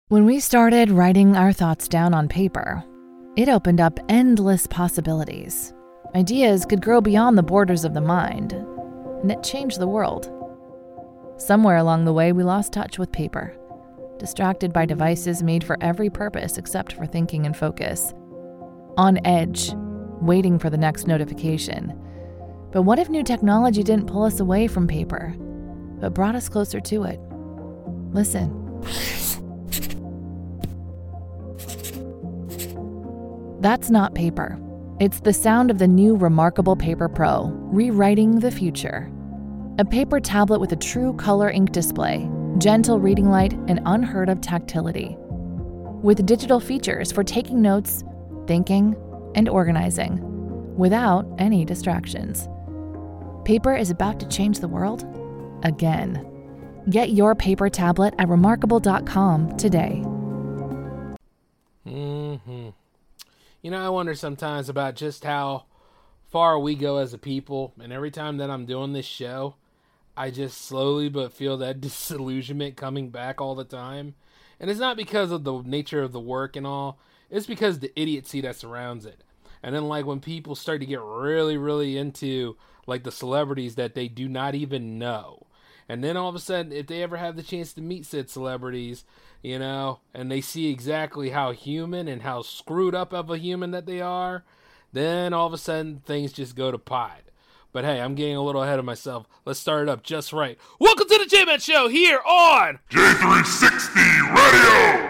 When we started writing our thoughts down on paper, it opened up endless possibilities. Ideas could grow beyond the borders of the mind, and it changed the world. Somewhere along the way, we lost touch with paper, distracted by devices made for every purpose except for thinking and focus. On edge, waiting for the next notification. But what if new technology didn't pull us away from paper, but brought us closer to it? Listen. That's not paper. It's the sound of the new Remarkable Paper Pro, rewriting the future. A paper tablet with a true color ink display, gentle reading light, and unheard of tactility. With digital features for taking notes, thinking, and organizing, without any distractions. Paper is about to change the world again. Get your paper tablet at remarkable.com today. You know, I wonder sometimes about just how far we go as a people, and every time that I'm doing this show, I just slowly but feel that disillusionment coming back all the time. And it's not because of the nature of the work and all, it's because the idiocy that surrounds it. And then like when people start to get really, really into like the celebrities that they do not even know. And then all of a sudden, if they ever have the chance to meet said celebrities, you know, and they see exactly how human and how screwed up of a human that they are, then all of a sudden things just go to pot. But hey, I'm getting a little ahead of myself. Let's start it up just right. Welcome to the J-Man Show here on J360 Radio!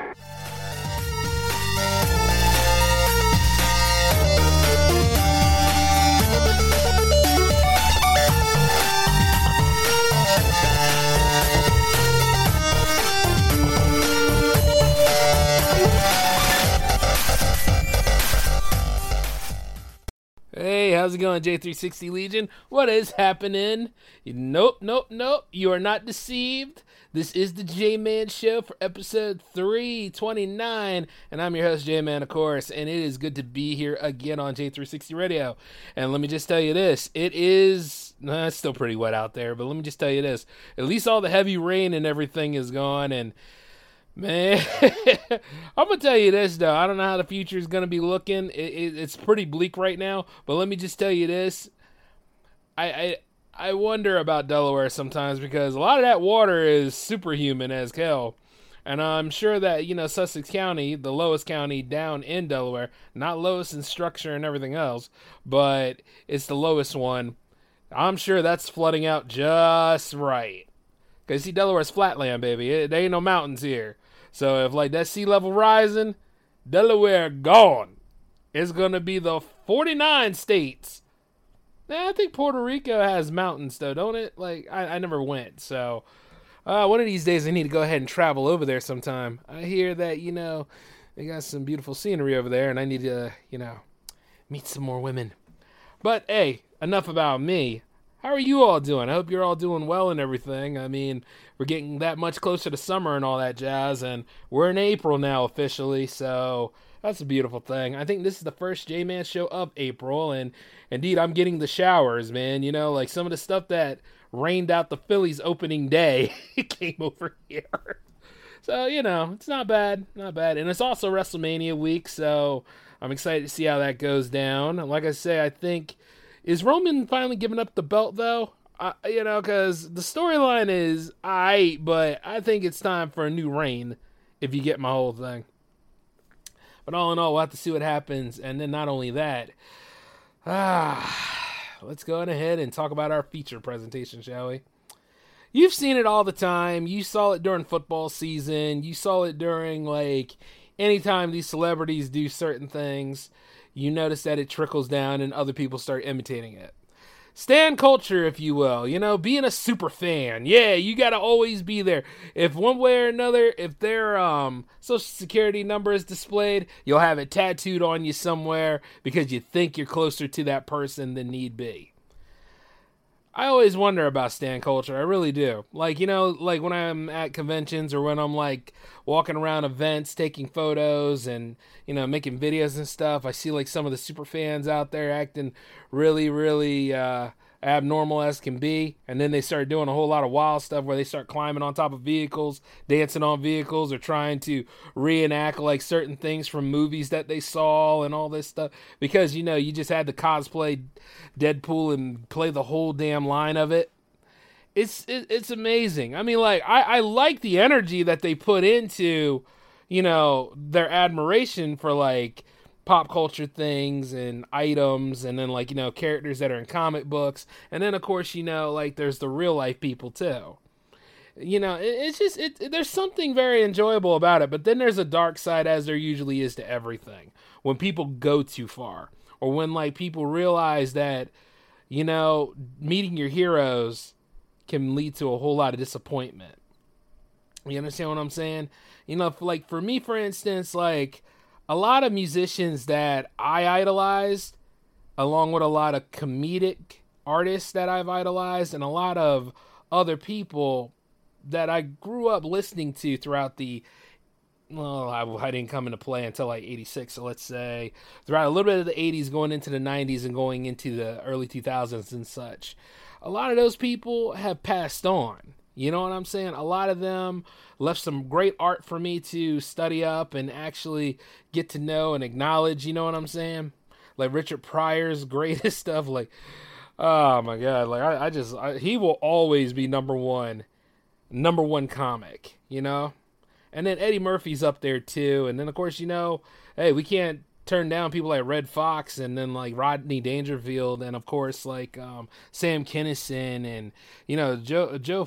Hey, how's it going, J360 Legion? What is happening? Nope. You are not deceived. This is the J-Man Show for episode 329, and I'm your host, J-Man, of course, and it is good to be here again on J360 Radio. And let me just tell you this, it's still pretty wet out there, but let me just tell you this, at least all the heavy rain and everything is gone, and man, I'm going to tell you this, though. I don't know how the future is going to be looking. It's pretty bleak right now. But let me just tell you this. I wonder about Delaware sometimes because a lot of that water is superhuman as hell. And I'm sure that, you know, Sussex County, the lowest county down in Delaware, not lowest in structure and everything else, but it's the lowest one. I'm sure that's flooding out just right. Because, see, Delaware's flatland, baby. There ain't no mountains here. So if, like, that sea level rising, Delaware gone. It's going to be the 49 states. I think Puerto Rico has mountains, though, don't it? Like, I never went. So, one of these days I need to go ahead and travel over there sometime. I hear that, you know, they got some beautiful scenery over there, and I need to, you know, meet some more women. But, hey, enough about me. How are you all doing? I hope you're all doing well and everything. I mean, we're getting that much closer to summer and all that jazz, and we're in April now officially, so that's a beautiful thing. I think this is the first J-Man show of April, and indeed, I'm getting the showers, man. You know, like some of the stuff that rained out the Phillies opening day came over here. So, you know, it's not bad, And it's also WrestleMania week, so I'm excited to see how that goes down. Like I say, I think... Is Roman finally giving up the belt, though? You know, because the storyline is aight, but I think it's time for a new reign, if you get my whole thing. But all in all, we'll have to see what happens. And then not only that, let's go ahead and talk about our feature presentation, shall we? You've seen it all the time. You saw it during football season. You saw it during, like, anytime these celebrities do certain things. You notice that it trickles down and other people start imitating it. Stan culture, if you will. You know, being a super fan. Yeah, you got to always be there. If one way or another, if their social security number is displayed, you'll have it tattooed on you somewhere because you think you're closer to that person than need be. I always wonder about stan culture. I really do. Like, you know, like when I'm at conventions or when I'm like walking around events, taking photos and, you know, making videos and stuff. I see like some of the super fans out there acting really, really, abnormal as can be. And then they start doing a whole lot of wild stuff where they start climbing on top of vehicles, dancing on vehicles, or trying to reenact like certain things from movies that they saw and all this stuff. Because, you know, you just had to cosplay Deadpool and play the whole damn line of it. It's amazing. I mean, like, I like the energy that they put into, you know, their admiration for, like, pop culture things and items, and then, like, you know, characters that are in comic books. And then, of course, you know, like, there's the real life people, too. You know, it's just, there's something very enjoyable about it. But then there's a dark side, as there usually is to everything. When people go too far. Or when, like, people realize that, you know, meeting your heroes can lead to a whole lot of disappointment. You understand what I'm saying? You know, like for me, for instance, like a lot of musicians that I idolized, along with a lot of comedic artists that I've idolized, and a lot of other people that I grew up listening to throughout the, well, I didn't come into play until like 86, so let's say throughout a little bit of the 80s, going into the 90s, and going into the early 2000s and such. A lot of those people have passed on. You know what I'm saying? A lot of them left some great art for me to study up and actually get to know and acknowledge. You know what I'm saying? Like Richard Pryor's greatest stuff. Like, oh my God. Like he will always be number one comic, you know? And then Eddie Murphy's up there too. And then of course, you know, hey, we can't turn down people like Red Fox, and then like Rodney Dangerfield, and of course like Sam Kinison, and you know Joe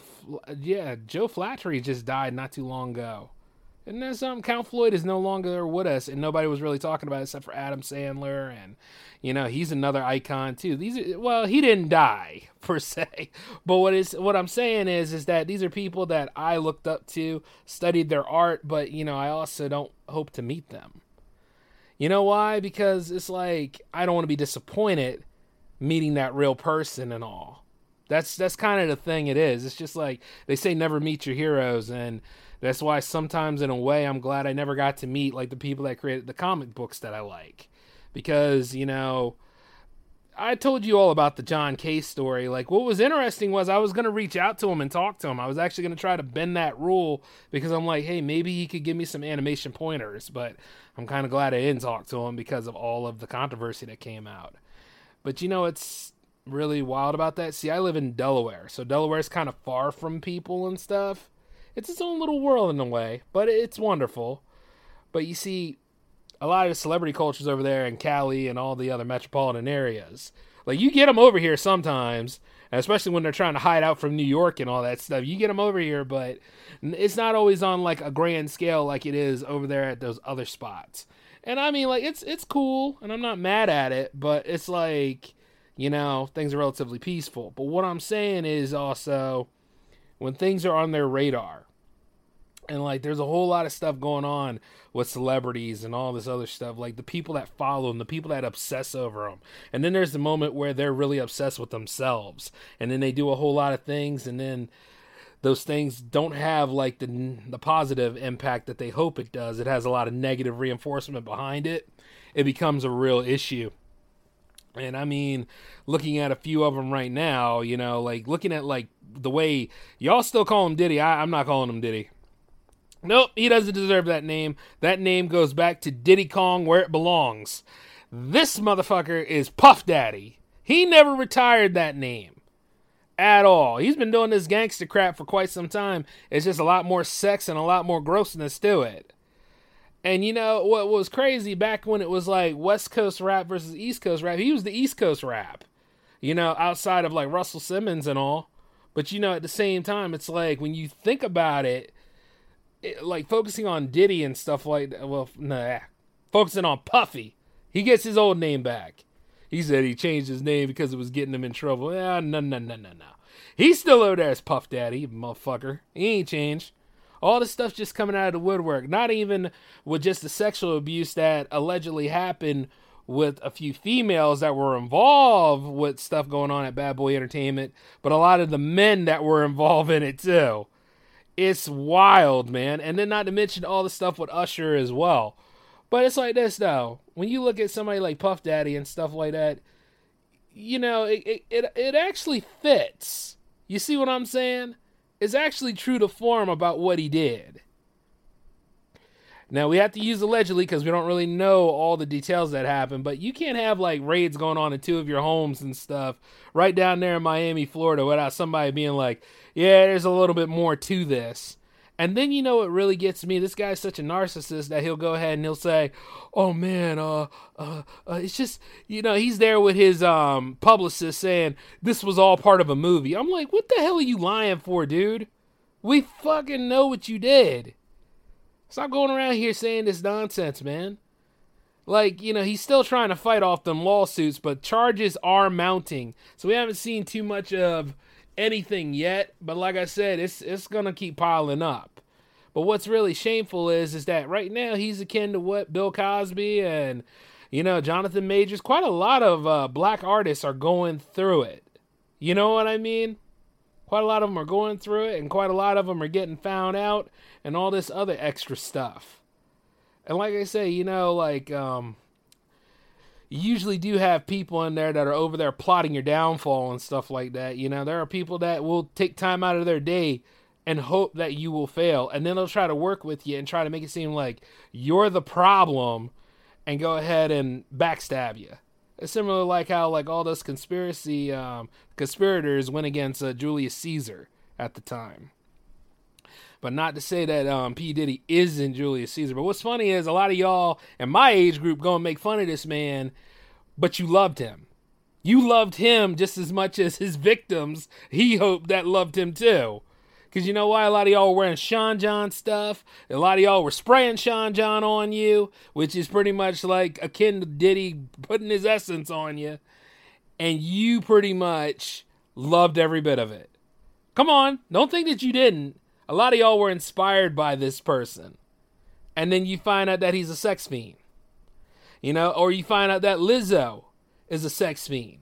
Flattery just died not too long ago. And then something, Count Floyd is no longer with us, and nobody was really talking about it except for Adam Sandler, and you know he's another icon too. He didn't die per se, but what I'm saying is that these are people that I looked up to, studied their art, but you know I also don't hope to meet them. You know why? Because it's like, I don't want to be disappointed meeting that real person and all. That's kind of the thing it is. It's just like, they say never meet your heroes, and that's why sometimes in a way I'm glad I never got to meet like the people that created the comic books that I like. Because, you know, I told you all about the John Case story. Like, what was interesting was I was going to reach out to him and talk to him. I was actually going to try to bend that rule because I'm like, hey, maybe he could give me some animation pointers. But I'm kind of glad I didn't talk to him because of all of the controversy that came out. But, you know, it's really wild about that. See, I live in Delaware. So Delaware's kind of far from people and stuff. It's its own little world in a way, but it's wonderful. But you see, a lot of the celebrity cultures over there in Cali and all the other metropolitan areas. Like, you get them over here sometimes, especially when they're trying to hide out from New York and all that stuff. You get them over here, but it's not always on, like, a grand scale like it is over there at those other spots. And, I mean, like, it's cool, and I'm not mad at it, but it's like, you know, things are relatively peaceful. But what I'm saying is also, when things are on their radar, and, like, there's a whole lot of stuff going on with celebrities and all this other stuff. Like, the people that follow them, the people that obsess over them. And then there's the moment where they're really obsessed with themselves. And then they do a whole lot of things, and then those things don't have, like, the positive impact that they hope it does. It has a lot of negative reinforcement behind it. It becomes a real issue. And, I mean, looking at a few of them right now, you know, like, looking at, like, the way y'all still call him Diddy. I'm not calling him Diddy. Nope, he doesn't deserve that name. That name goes back to Diddy Kong, where it belongs. This motherfucker is Puff Daddy. He never retired that name at all. He's been doing this gangster crap for quite some time. It's just a lot more sex and a lot more grossness to it. And you know what was crazy back when it was like West Coast rap versus East Coast rap? He was the East Coast rap, you know, outside of like Russell Simmons and all. But you know, at the same time, it's like when you think about it, like focusing on Diddy and stuff like that, well, nah, focusing on Puffy, he gets his old name back. He said he changed his name because it was getting him in trouble. No. He's still over there as Puff Daddy, motherfucker. He ain't changed. All this stuff's just coming out of the woodwork. Not even with just the sexual abuse that allegedly happened with a few females that were involved with stuff going on at Bad Boy Entertainment, but a lot of the men that were involved in it too. It's wild, man. And then not to mention all the stuff with Usher as well. But it's like this, though. When you look at somebody like Puff Daddy and stuff like that, it actually fits. You see what I'm saying? It's actually true to form about what he did. Now, we have to use allegedly because we don't really know all the details that happened, but you can't have like raids going on in 2 of your homes and stuff right down there in Miami, Florida without somebody being like, yeah, there's a little bit more to this. And then what really gets me? This guy's such a narcissist that he'll go ahead and he'll say, oh man, it's just, he's there with his publicist saying this was all part of a movie. I'm like, what the hell are you lying for, dude? We fucking know what you did. Stop going around here saying this nonsense, man. Like, he's still trying to fight off them lawsuits, but charges are mounting. So we haven't seen too much of anything yet, but like I said, it's going to keep piling up. But what's really shameful is that right now he's akin to what Bill Cosby and, Jonathan Majors, quite a lot of black artists are going through it. You know what I mean? Quite a lot of them are going through it, and quite a lot of them are getting found out and all this other extra stuff. And like I say, you usually do have people in there that are over there plotting your downfall and stuff like that. There are people that will take time out of their day and hope that you will fail. And then they'll try to work with you and try to make it seem like you're the problem and go ahead and backstab you. It's similar like how like all those conspirators went against Julius Caesar at the time. But not to say that P. Diddy isn't Julius Caesar. But what's funny is a lot of y'all in my age group go and make fun of this man, but you loved him. You loved him just as much as his victims, he hoped that loved him too. Because you know why? A lot of y'all were wearing Sean John stuff. A lot of y'all were spraying Sean John on you, which is pretty much like akin to Diddy putting his essence on you. And you pretty much loved every bit of it. Come on, don't think that you didn't. A lot of y'all were inspired by this person. And then you find out that he's a sex fiend. Or you find out that Lizzo is a sex fiend.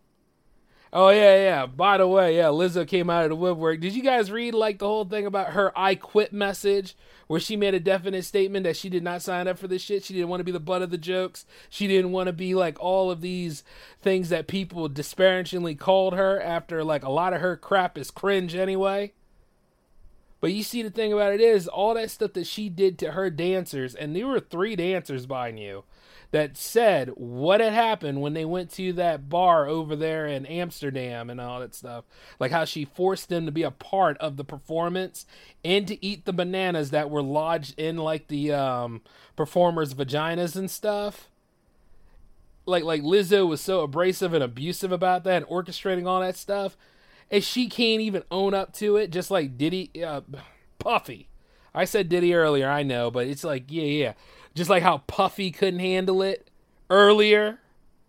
Oh, yeah. By the way, Lizzo came out of the woodwork. Did you guys read, like, the whole thing about her I quit message where she made a definite statement that she did not sign up for this shit? She didn't want to be the butt of the jokes. She didn't want to be, like, all of these things that people disparagingly called her after, like, a lot of her crap is cringe anyway. But you see, the thing about it is, all that stuff that she did to her dancers, and there were 3 dancers, mind you, that said what had happened when they went to that bar over there in Amsterdam and all that stuff. Like how she forced them to be a part of the performance and to eat the bananas that were lodged in like the performers' vaginas and stuff. Like Lizzo was so abrasive and abusive about that and orchestrating all that stuff. And she can't even own up to it, just like Diddy, Puffy. I said Diddy earlier, I know, but it's like, yeah. Just like how Puffy couldn't handle it earlier.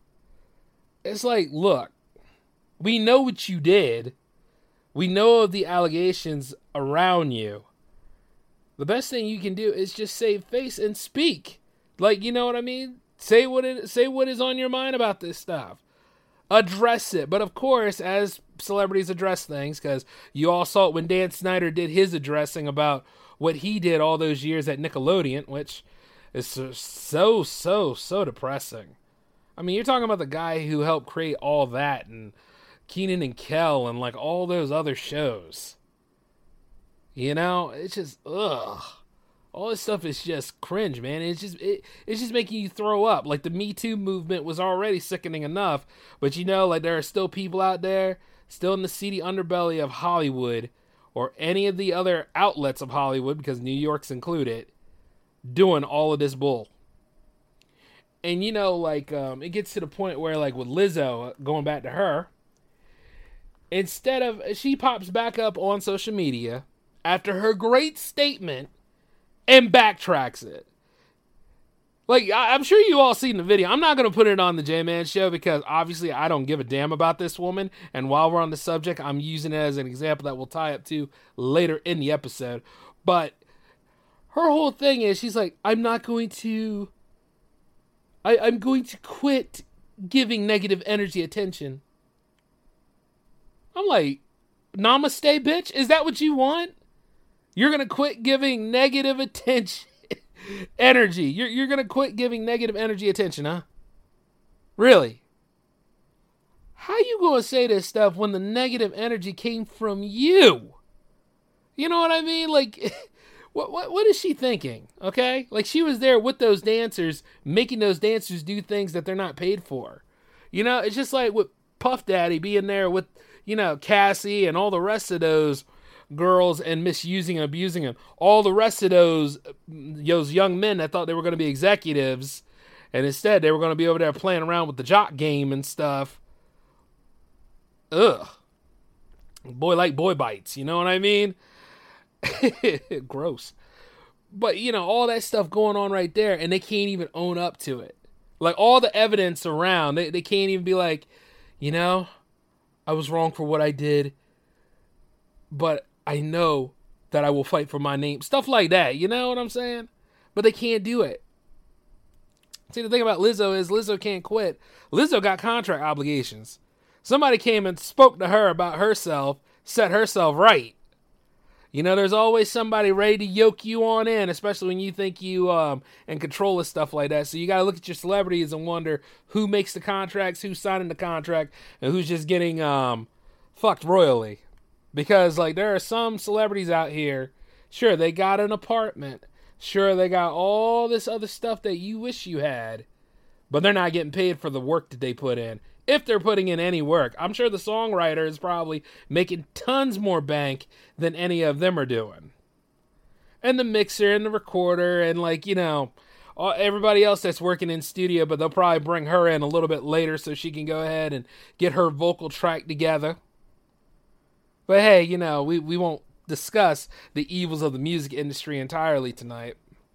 It's like, look, we know what you did. We know of the allegations around you. The best thing you can do is just save face and speak. Like, you know what I mean? Say what is on your mind about this stuff. Address it. But of course, as celebrities address things, because you all saw it when Dan Snyder did his addressing about what he did all those years at Nickelodeon, which is so depressing. I mean, you're talking about the guy who helped create all that and Kenan and Kel and like all those other shows. It's just ugh. All this stuff is just cringe, man. It's just making you throw up. Like the Me Too movement was already sickening enough, but like there are still people out there still in the seedy underbelly of Hollywood or any of the other outlets of Hollywood, because New York's included, doing all of this bull. And it gets to the point where like with Lizzo, going back to her, instead of, she pops back up on social media after her great statement and backtracks it. Like, I'm sure you all seen the video. I'm not going to put it on the J-Man Show because obviously I don't give a damn about this woman. And while we're on the subject, I'm using it as an example that we'll tie up to later in the episode. But her whole thing is, she's like, I'm going to quit giving negative energy attention. I'm like, namaste, bitch? Is that what you want? You're going to quit giving negative attention. Energy. You're going to quit giving negative energy attention, huh? Really? how you gonna say this stuff when the negative energy came from you? You know what I mean? Like, what is she thinking? Okay, like she was there with those dancers, making those dancers do things that they're not paid for. You know, it's just like with Puff Daddy being there with, you know, Cassie and all the rest of those girls and misusing and abusing them. All the rest of those young men that thought they were going to be executives, and instead they were going to be over there playing around with the jock game and stuff. Ugh. Boy like boy bites, you know what I mean? Gross. But, you know, all that stuff going on right there, and they can't even own up to it. Like, all the evidence around, they can't even be like, you know, I was wrong for what I did, but I know that I will fight for my name. Stuff like that, you know what I'm saying? But they can't do it. See, the thing about Lizzo is Lizzo can't quit. Lizzo got contract obligations. Somebody came and spoke to her about herself, set herself right. You know, there's always somebody ready to yoke you on in, especially when you think you in control of stuff like that. So you got to look at your celebrities and wonder who makes the contracts, who's signing the contract, and who's just getting fucked royally. Because, like, there are some celebrities out here, sure, they got an apartment. Sure, they got all this other stuff that you wish you had. But they're not getting paid for the work that they put in. If they're putting in any work. I'm sure the songwriter is probably making tons more bank than any of them are doing. And the mixer and the recorder and, like, you know, everybody else that's working in studio, but they'll probably bring her in a little bit later so she can go ahead and get her vocal track together. But hey, you know, we won't discuss the evils of the music industry entirely tonight.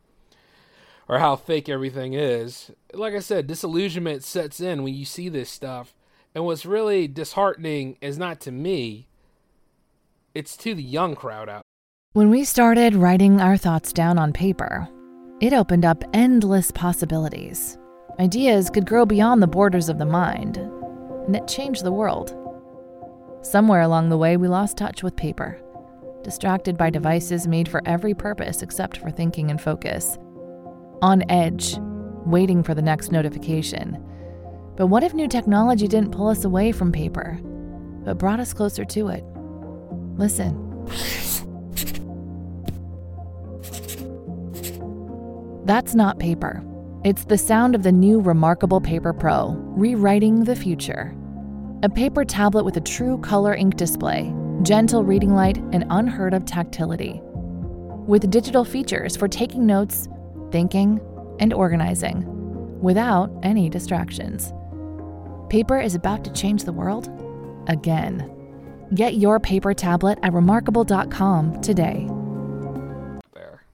Or how fake everything is. Like I said, disillusionment sets in when you see this stuff. And what's really disheartening is not to me, it's to the young crowd out. When we started writing our thoughts down on paper, it opened up endless possibilities. Ideas could grow beyond the borders of the mind, and it changed the world. Somewhere along the way, we lost touch with paper, distracted by devices made for every purpose except for thinking and focus. On edge, waiting for the next notification. But what if new technology didn't pull us away from paper, but brought us closer to it? Listen. That's not paper. It's the sound of the new Remarkable Paper Pro, rewriting the future. A paper tablet with a true color ink display, gentle reading light, and unheard of tactility. With digital features for taking notes, thinking, and organizing, without any distractions. Paper is about to change the world again. Get your paper tablet at remarkable.com today. There.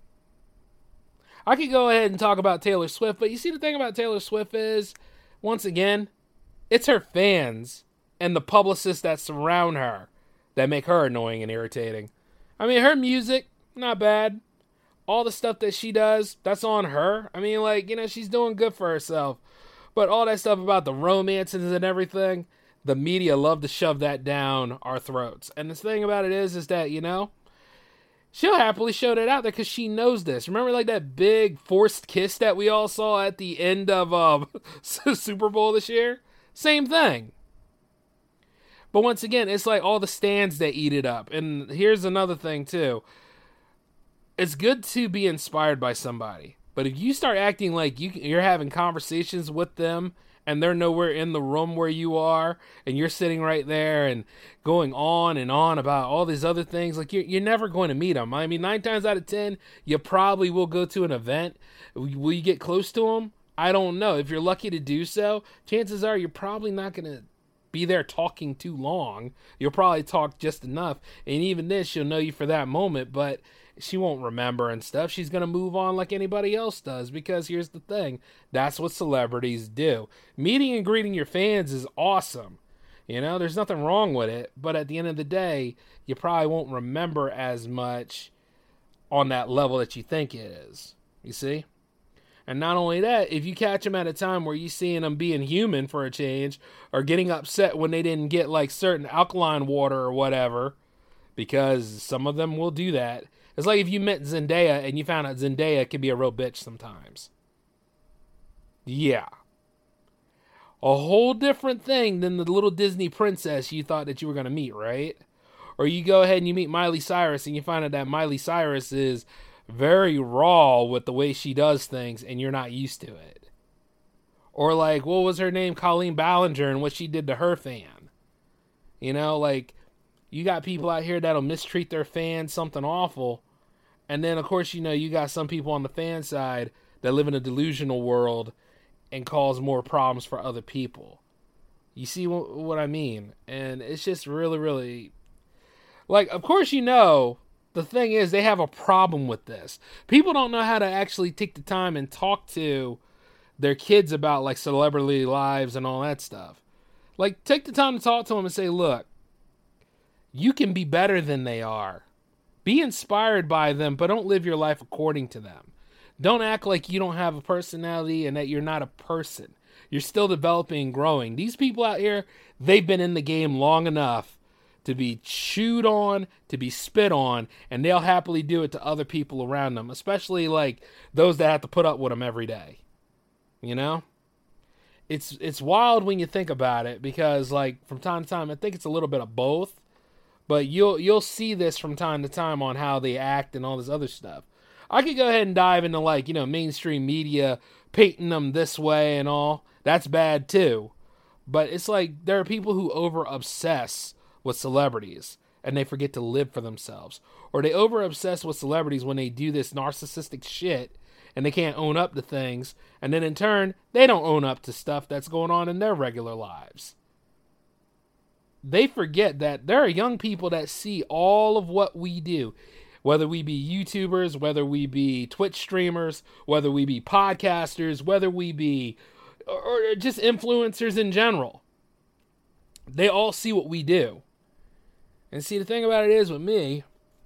I could go ahead and talk about Taylor Swift, but you see the thing about Taylor Swift is, once again, it's her fans and the publicists that surround her that make her annoying and irritating. I mean, her music, not bad. All the stuff that she does, that's on her. I mean, like, you know, she's doing good for herself. But all that stuff about the romances and everything, the media love to shove that down our throats. And the thing about it is that, you know, she'll happily show that out there because she knows this. Remember, like, that big forced kiss that we all saw at the end of Super Bowl this year? Same thing. But once again, it's like all the stands that eat it up. And here's another thing, too. It's good to be inspired by somebody, but if you start acting like you're having conversations with them and they're nowhere in the room where you are, and you're sitting right there and going on and on about all these other things, like you're never going to meet them. I mean, 9 times out of 10, you probably will go to an event. Will you get close to them? I don't know. If you're lucky to do so, chances are you're probably not going to be there talking too long. You'll probably talk just enough, and even this, she'll know you for that moment, but she won't remember and stuff. She's going to move on like anybody else does, because here's the thing. That's what celebrities do. Meeting and greeting your fans is awesome. You know, there's nothing wrong with it, but at the end of the day, you probably won't remember as much on that level that you think it is. You see? And not only that, if you catch them at a time where you're seeing them being human for a change, or getting upset when they didn't get like certain alkaline water or whatever, because some of them will do that. It's like if you met Zendaya and you found out Zendaya can be a real bitch sometimes. Yeah. A whole different thing than the little Disney princess you thought that you were going to meet, right? Or you go ahead and you meet Miley Cyrus and you find out that Miley Cyrus is very raw with the way she does things and you're not used to it. Or like, what was her name? Colleen Ballinger, and what she did to her fan. You know, like, you got people out here that'll mistreat their fans, something awful. And then, of course, you know, you got some people on the fan side that live in a delusional world and cause more problems for other people. You see what I mean? And it's just really, really... Like, of course, you know, the thing is, they have a problem with this. People don't know how to actually take the time and talk to their kids about, like, celebrity lives and all that stuff. Like, take the time to talk to them and say, look, you can be better than they are. Be inspired by them, but don't live your life according to them. Don't act like you don't have a personality and that you're not a person. You're still developing and growing. These people out here, they've been in the game long enough to be chewed on, to be spit on, and they'll happily do it to other people around them, especially like those that have to put up with them every day. You know? It's wild when you think about it, because like from time to time, I think it's a little bit of both, but you'll see this from time to time on how they act and all this other stuff. I could go ahead and dive into, like, you know, mainstream media painting them this way and all. That's bad too. But it's like there are people who over-obsess with celebrities and they forget to live for themselves. Or they over-obsess with celebrities when they do this narcissistic shit and they can't own up to things. And then in turn, they don't own up to stuff that's going on in their regular lives. They forget that there are young people that see all of what we do. Whether we be YouTubers, whether we be Twitch streamers, whether we be podcasters, whether we be or just influencers in general. They all see what we do. And see, the thing about it is with me,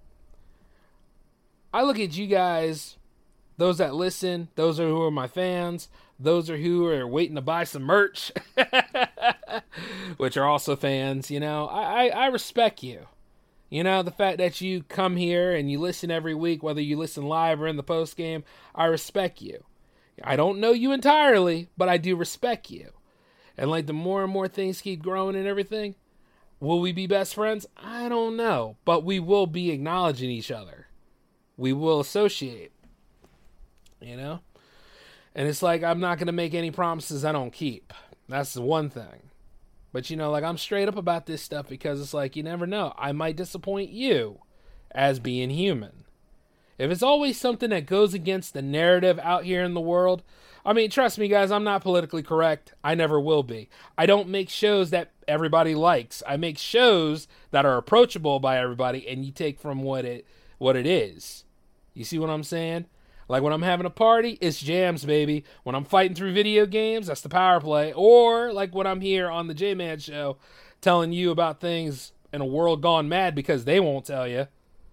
I look at you guys, those that listen, those who are my fans, those are who are waiting to buy some merch, which are also fans, you know, I respect you. You know, the fact that you come here and you listen every week, whether you listen live or in the post game, I respect you. I don't know you entirely, but I do respect you. And like the more and more things keep growing and everything, will we be best friends? I don't know, but we will be acknowledging each other. We will associate, you know? And it's like, I'm not going to make any promises I don't keep. That's the one thing. But, you know, like, I'm straight up about this stuff because it's like, you never know. I might disappoint you as being human. If it's always something that goes against the narrative out here in the world, I mean, trust me, guys, I'm not politically correct. I never will be. I don't make shows that everybody likes. I make shows that are approachable by everybody, and you take from what it is. You see what I'm saying? Like when I'm having a party, it's jams, baby. When I'm fighting through video games, that's the power play. Or like when I'm here on the J-Man Show telling you about things in a world gone mad because they won't tell you.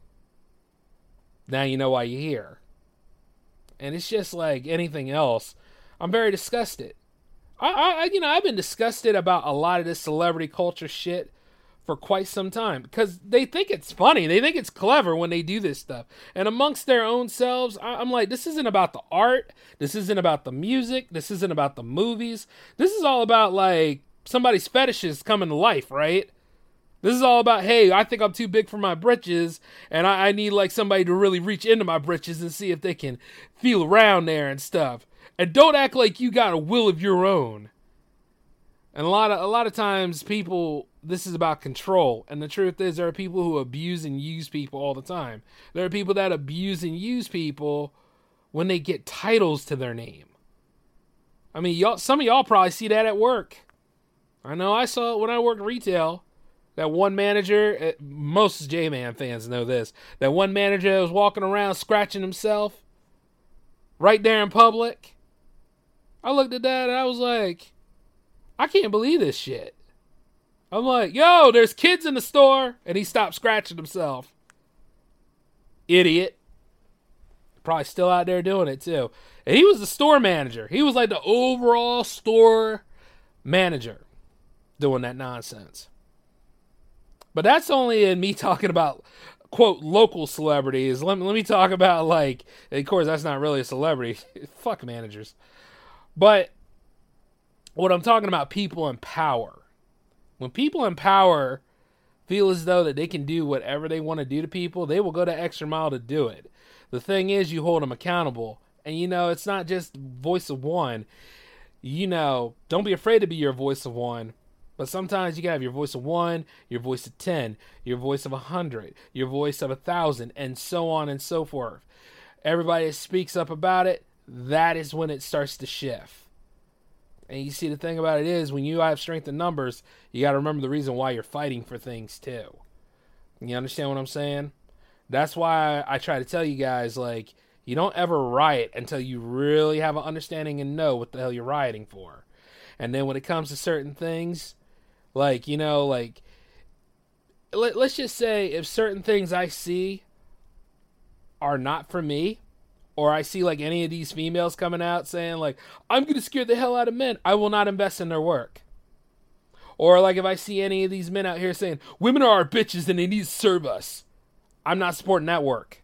Now you know why you're here. And it's just like anything else. I'm very disgusted. I've been disgusted about a lot of this celebrity culture shit for quite some time because they think it's funny. They think it's clever when they do this stuff. And amongst their own selves, I'm like, this isn't about the art. This isn't about the music. This isn't about the movies. This is all about like somebody's fetishes coming to life, right? This is all about, hey, I think I'm too big for my britches and I need like somebody to really reach into my britches and see if they can feel around there and stuff. And don't act like you got a will of your own. And a lot of times people, this is about control. And the truth is there are people who abuse and use people all the time. There are people that abuse and use people when they get titles to their name. I mean, some of y'all probably see that at work. I know I saw it when I worked retail. That one manager, most J-Man fans know this, that one manager that was walking around scratching himself right there in public. I looked at that and I was like, I can't believe this shit. I'm like, yo, there's kids in the store. And he stopped scratching himself. Idiot. Probably still out there doing it too. And he was the store manager. He was like the overall store manager doing that nonsense. But that's only in me talking about, quote, local celebrities. Let me talk about, like, of course, that's not really a celebrity. Fuck managers. But What I'm talking about, people in power. When people in power feel as though that they can do whatever they want to do to people, they will go the extra mile to do it. The thing is, you hold them accountable. And, it's not just voice of one. Don't be afraid to be your voice of one. But sometimes you can have your voice of 1, your voice of 10, your voice of 100, your voice of 1,000, and so on and so forth. Everybody that speaks up about it, that is when it starts to shift. And you see, the thing about it is, when you have strength in numbers, you got to remember the reason why you're fighting for things too. You understand what I'm saying? That's why I try to tell you guys, you don't ever riot until you really have an understanding and know what the hell you're rioting for. And then when it comes to certain things, let's just say if certain things I see are not for me, or I see any of these females coming out saying I'm going to scare the hell out of men, I will not invest in their work. Or if I see any of these men out here saying women are our bitches and they need to serve us, I'm not supporting that work.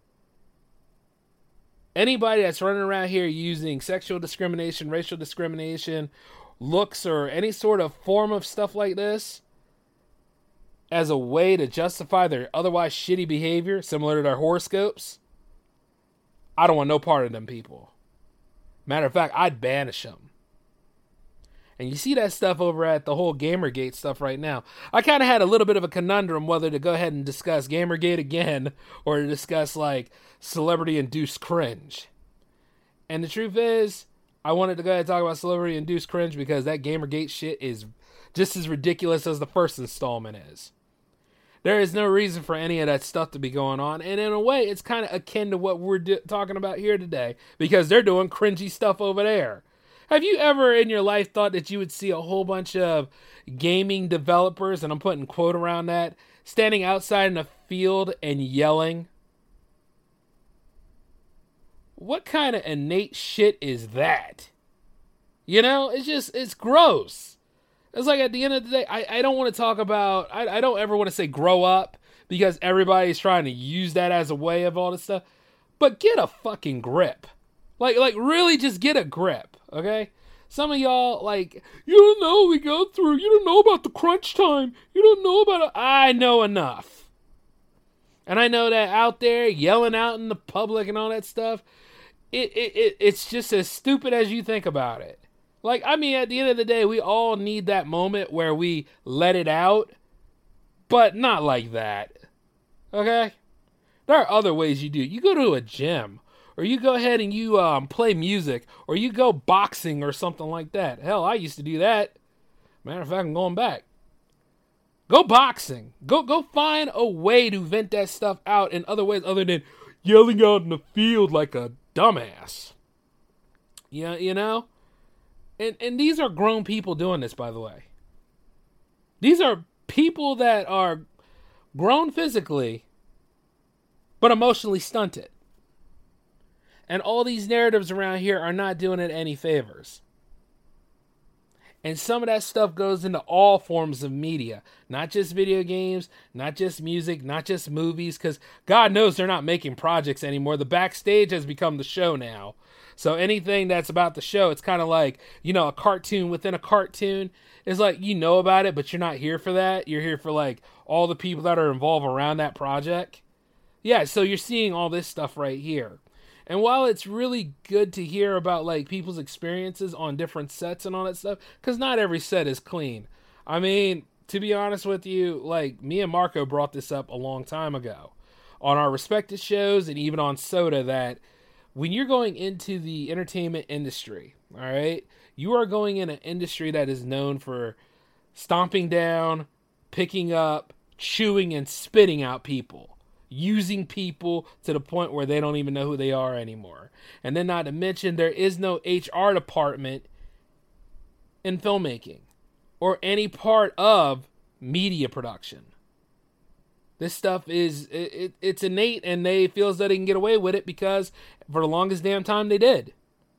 Anybody that's running around here using sexual discrimination, racial discrimination, looks, or any sort of form of stuff like this as a way to justify their otherwise shitty behavior, similar to their horoscopes, I don't want no part of them people. Matter of fact, I'd banish them. And you see that stuff over at the whole Gamergate stuff right now. I kind of had a little bit of a conundrum whether to go ahead and discuss Gamergate again or to discuss celebrity-induced cringe. And the truth is, I wanted to go ahead and talk about celebrity-induced cringe because that Gamergate shit is just as ridiculous as the first installment is. There is no reason for any of that stuff to be going on. And in a way, it's kind of akin to what we're talking about here today because they're doing cringy stuff over there. Have you ever in your life thought that you would see a whole bunch of gaming developers, and I'm putting quote around that, standing outside in a field and yelling? What kind of innate shit is that? It's gross. It's at the end of the day, I don't want to talk about, I don't ever want to say grow up because everybody's trying to use that as a way of all this stuff. But get a fucking grip. Really just get a grip, okay? Some of y'all, you don't know what we go through. You don't know about the crunch time. You don't know about it. I know enough. And I know that out there, yelling out in the public and all that stuff, it's just as stupid as you think about it. At the end of the day, we all need that moment where we let it out, but not like that. Okay? There are other ways you do it. You go to a gym, or you go ahead and you play music, or you go boxing or something like that. Hell, I used to do that. Matter of fact, I'm going back. Go boxing. Go find a way to vent that stuff out in other ways other than yelling out in the field like a dumbass. Yeah, And these are grown people doing this, by the way. These are people that are grown physically, but emotionally stunted. And all these narratives around here are not doing it any favors. And some of that stuff goes into all forms of media. Not just video games, not just music, not just movies, because God knows they're not making projects anymore. The backstage has become the show now. So anything that's about the show, it's kind of like, a cartoon within a cartoon. It's about it, but you're not here for that. You're here for all the people that are involved around that project. Yeah, so you're seeing all this stuff right here. And while it's really good to hear about people's experiences on different sets and all that stuff, because not every set is clean. To be honest with you, me and Marco brought this up a long time ago on our respected shows and even on Soda, that when you're going into the entertainment industry, all right, you are going in an industry that is known for stomping down, picking up, chewing, and spitting out people. Using people to the point where they don't even know who they are anymore. And then not to mention, there is no HR department in filmmaking or any part of media production. This stuff is, it's innate, and they feel as though they can get away with it because for the longest damn time they did.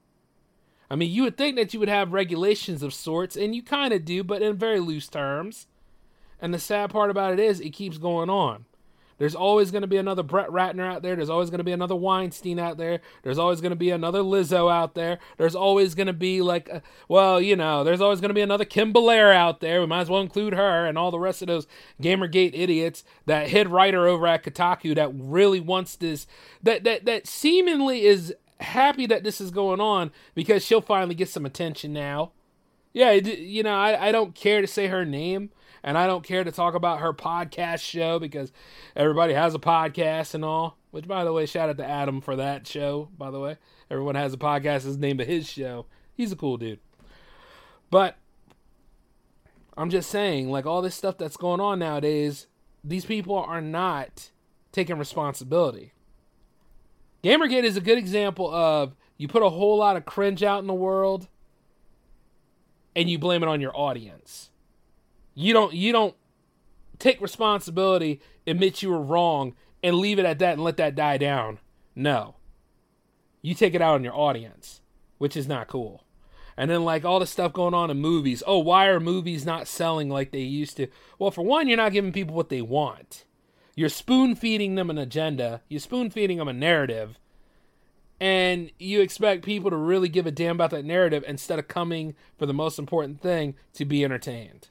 You would think that you would have regulations of sorts, and you kind of do, but in very loose terms. And the sad part about it is it keeps going on. There's always going to be another Brett Ratner out there. There's always going to be another Weinstein out there. There's always going to be another Lizzo out there. There's always going to be there's always going to be another Kim Belair out there. We might as well include her and all the rest of those Gamergate idiots, that head writer over at Kotaku that really wants this, that seemingly is happy that this is going on because she'll finally get some attention now. Yeah, I don't care to say her name. And I don't care to talk about her podcast show because everybody has a podcast and all. Which, by the way, shout out to Adam for that show, by the way. Everyone has a podcast. It's named his show. He's a cool dude. But I'm just saying, like, all this stuff that's going on nowadays, these people are not taking responsibility. Gamergate is a good example of you put a whole lot of cringe out in the world and you blame it on your audience. You don't take responsibility, admit you were wrong, and leave it at that and let that die down. No. You take it out on your audience, which is not cool. And then, like, all the stuff going on in movies. Oh, why are movies not selling like they used to? Well, for one, you're not giving people what they want. You're spoon-feeding them an agenda. You're spoon-feeding them a narrative. And you expect people to really give a damn about that narrative instead of coming for the most important thing, to be entertained.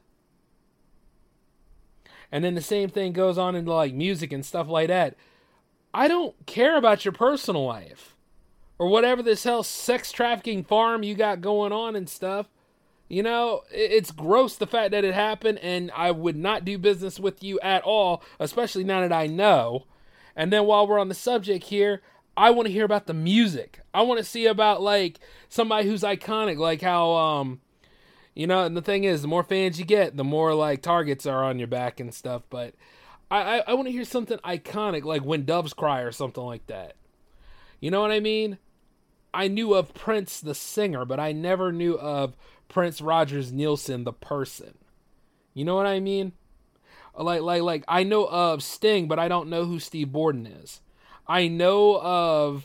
And then the same thing goes on in, like, music and stuff like that. I don't care about your personal life. Or whatever this hell sex trafficking farm you got going on and stuff. You know, it's gross the fact that it happened, and I would not do business with you at all, especially now that I know. And then while we're on the subject here, I want to hear about the music. I want to see about, like, somebody who's iconic, like how, and the thing is, the more fans you get, the more, like, targets are on your back and stuff. But I want to hear something iconic, like When Doves Cry or something like that. You know what I mean? I knew of Prince the singer, but I never knew of Prince Rogers Nielsen the person. You know what I mean? Like I know of Sting, but I don't know who Steve Borden is. I know of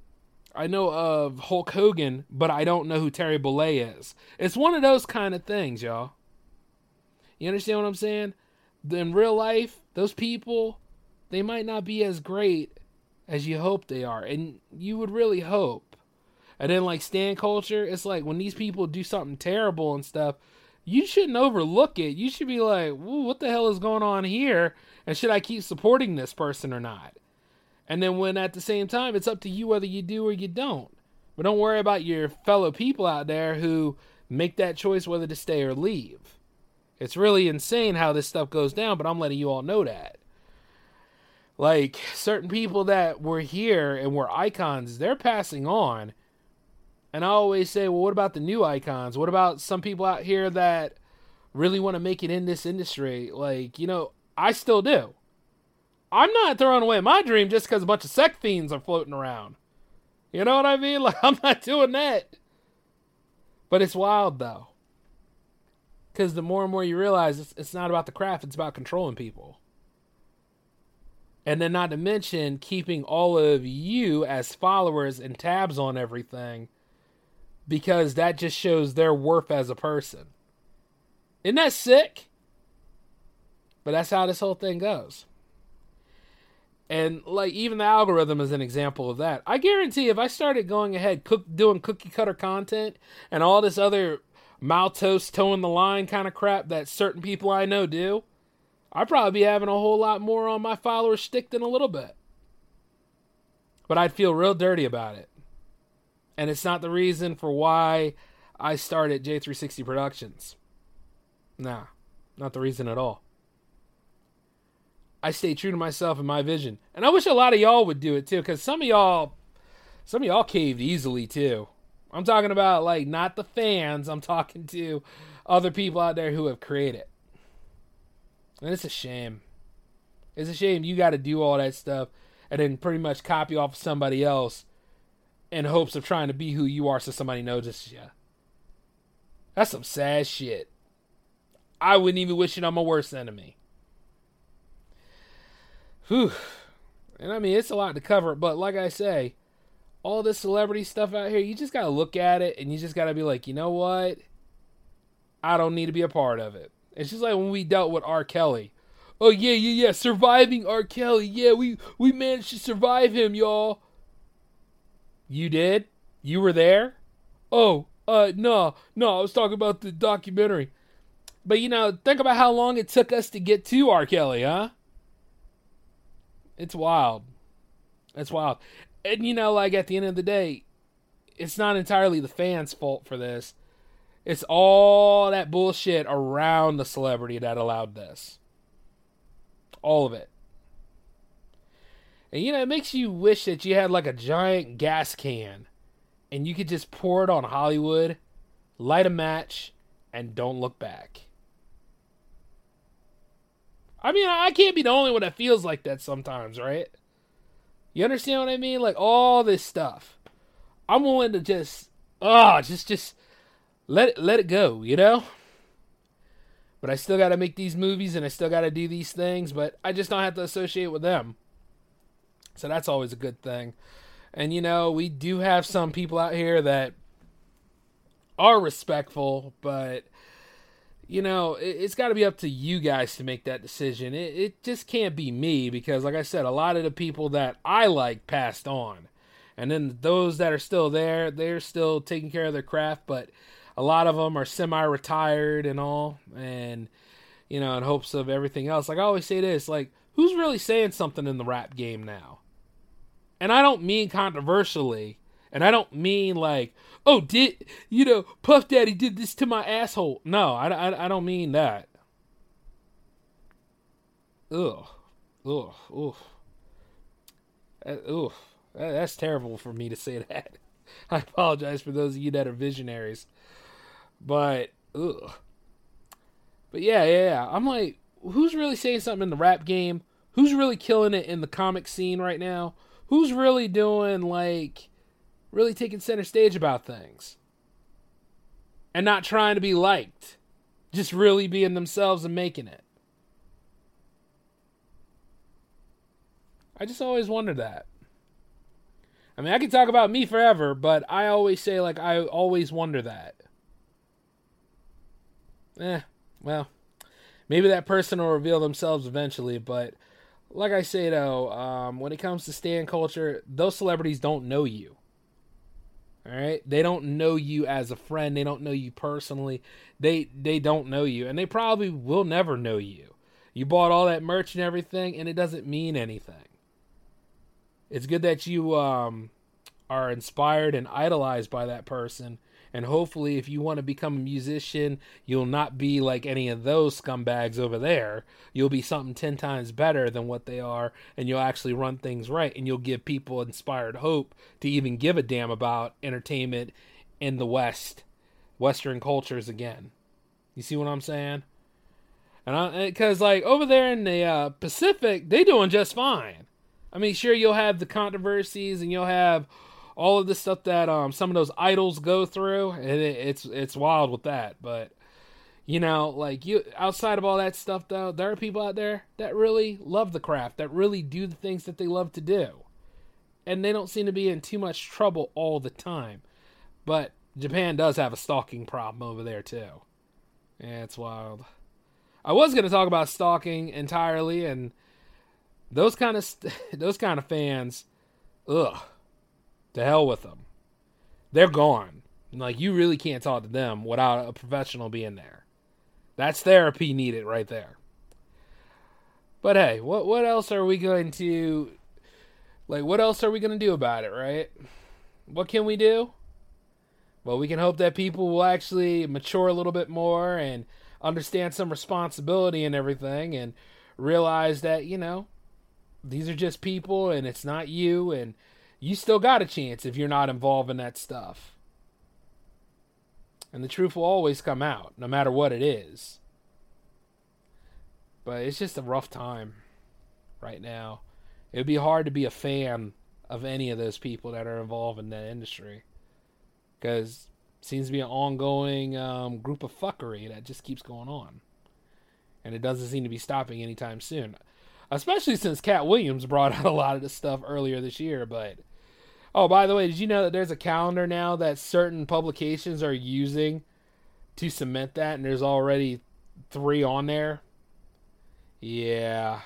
Hulk Hogan, but I don't know who Terry Bollea is. It's one of those kind of things, y'all. You understand what I'm saying? In real life, those people, they might not be as great as you hope they are. And you would really hope. And then, like, stan culture, it's like when these people do something terrible and stuff, you shouldn't overlook it. You should be like, "Ooh, what the hell is going on here? And should I keep supporting this person or not?" And then when at the same time, it's up to you whether you do or you don't. But don't worry about your fellow people out there who make that choice whether to stay or leave. It's really insane how this stuff goes down, but I'm letting you all know that. Like, certain people that were here and were icons, they're passing on. And I always say, well, what about the new icons? What about some people out here that really want to make it in this industry? Like, I still do. I'm not throwing away my dream just because a bunch of sex fiends are floating around. You know what I mean? Like, I'm not doing that. But it's wild, though. Because the more and more you realize it's not about the craft, it's about controlling people. And then not to mention keeping all of you as followers and tabs on everything, because that just shows their worth as a person. Isn't that sick? But that's how this whole thing goes. And, like, even the algorithm is an example of that. I guarantee if I started going ahead doing cookie cutter content and all this other maltose toeing the line kind of crap that certain people I know do, I'd probably be having a whole lot more on my followers stick than a little bit. But I'd feel real dirty about it. And it's not the reason for why I started J360 Productions. Nah, not the reason at all. I stay true to myself and my vision. And I wish a lot of y'all would do it too, because some of y'all caved easily too. I'm talking about, like, not the fans. I'm talking to other people out there who have created. And it's a shame. It's a shame you got to do all that stuff and then pretty much copy off of somebody else in hopes of trying to be who you are so somebody notices you. That's some sad shit. I wouldn't even wish it on my worst enemy. Whew. And I mean, it's a lot to cover, but like I say, all this celebrity stuff out here, you just got to look at it and you just got to be like, you know what? I don't need to be a part of it. It's just like when we dealt with R. Kelly. Oh, yeah. Surviving R. Kelly. Yeah, we managed to survive him, y'all. You did? You were there? Oh, no. I was talking about the documentary. But, think about how long it took us to get to R. Kelly, huh? It's wild. It's wild. And, at the end of the day, it's not entirely the fans' fault for this. It's all that bullshit around the celebrity that allowed this. All of it. And, it makes you wish that you had like a giant gas can and you could just pour it on Hollywood, light a match, and don't look back. I mean, I can't be the only one that feels like that sometimes, right? You understand what I mean? Like, all this stuff. I'm willing to just let it go, But I still got to make these movies and I still got to do these things, but I just don't have to associate with them. So that's always a good thing. And, we do have some people out here that are respectful, but, it's got to be up to you guys to make that decision. It just can't be me because, like I said, a lot of the people that I like passed on. And then those that are still there, they're still taking care of their craft, but a lot of them are semi-retired and all, and, in hopes of everything else. Like I always say this, like, who's really saying something in the rap game now? And I don't mean controversially, and I don't mean like, oh, Puff Daddy did this to my asshole. No, I don't mean that. Ugh. That's terrible for me to say that. I apologize for those of you that are visionaries. But, ugh. But yeah. I'm like, who's really saying something in the rap game? Who's really killing it in the comic scene right now? Who's really doing, really taking center stage about things? And not trying to be liked. Just really being themselves and making it. I just always wondered that. I mean, I could talk about me forever, but I always say, I always wonder that. Well, maybe that person will reveal themselves eventually, but like I say, though, when it comes to stan culture, those celebrities don't know you. All right? They don't know you as a friend. They don't know you personally. They don't know you, and they probably will never know you. You bought all that merch and everything, and it doesn't mean anything. It's good that you are inspired and idolized by that person. And hopefully, if you want to become a musician, you'll not be like any of those scumbags over there. You'll be something 10 times better than what they are, and you'll actually run things right, and you'll give people inspired hope to even give a damn about entertainment in the West, Western cultures again. You see what I'm saying? And because over there in the Pacific, they doing just fine. I mean, sure, you'll have the controversies, and you'll have all of the stuff that some of those idols go through, and it's wild with that. But you outside of all that stuff, though, there are people out there that really love the craft, that really do the things that they love to do, and they don't seem to be in too much trouble all the time. But Japan does have a stalking problem over there too. Yeah, it's wild. I was going to talk about stalking entirely, and those kind of fans, ugh. To hell with them. They're gone. You really can't talk to them without a professional being there. That's therapy needed right there. But hey, what else are we going to what else are we going to do about it, right? What can we do? Well, we can hope that people will actually mature a little bit more and understand some responsibility and everything and realize that, these are just people and it's not you, and you still got a chance if you're not involved in that stuff. And the truth will always come out, no matter what it is. But it's just a rough time right now. It would be hard to be a fan of any of those people that are involved in that industry. Because it seems to be an ongoing group of fuckery that just keeps going on. And it doesn't seem to be stopping anytime soon. Especially since Cat Williams brought out a lot of this stuff earlier this year, but... Oh, by the way, did you know that there's a calendar now that certain publications are using to cement that, and there's already 3 on there? Yeah.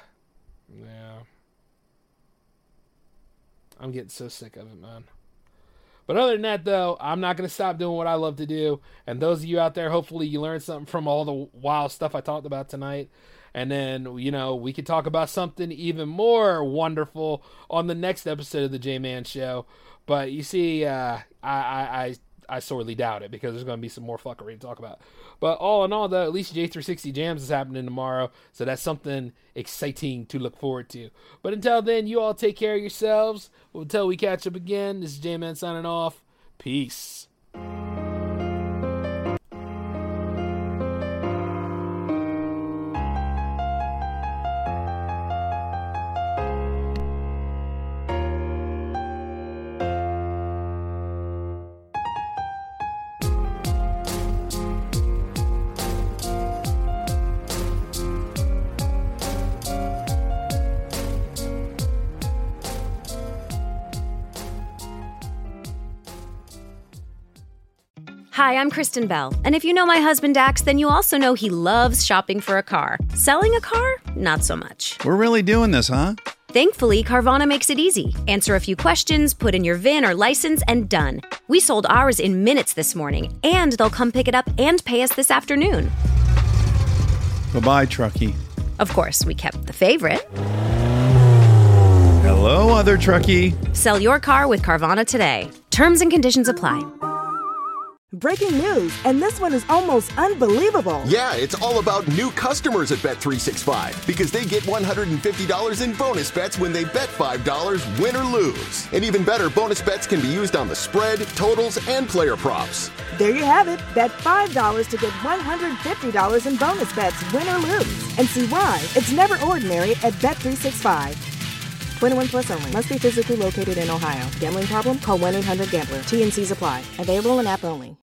I'm getting so sick of it, man. But other than that, though, I'm not going to stop doing what I love to do. And those of you out there, hopefully you learned something from all the wild stuff I talked about tonight. And then, we could talk about something even more wonderful on the next episode of the J-Man Show. But you see, I sorely doubt it, because there's going to be some more fuckery to talk about. But all in all, though, at least J360 Jams is happening tomorrow, so that's something exciting to look forward to. But until then, you all take care of yourselves. Until we catch up again, this is J-Man signing off. Peace. Hi, I'm Kristen Bell, and if you know my husband Dax, then you also know he loves shopping for a car. Selling a car? Not so much. We're really doing this, huh? Thankfully, Carvana makes it easy. Answer a few questions, put in your VIN or license, and done. We sold ours in minutes this morning, and they'll come pick it up and pay us this afternoon. Bye-bye, truckie. Of course, we kept the favorite. Hello, other truckie. Sell your car with Carvana today. Terms and conditions apply. Breaking news, and this one is almost unbelievable. Yeah, it's all about new customers at Bet365 because they get $150 in bonus bets when they bet $5, win or lose. And even better, bonus bets can be used on the spread, totals, and player props. There you have it. Bet $5 to get $150 in bonus bets, win or lose. And see why it's never ordinary at Bet365. 21 plus only. Must be physically located in Ohio. Gambling problem? Call 1-800-GAMBLER. T&Cs apply. Available in app only.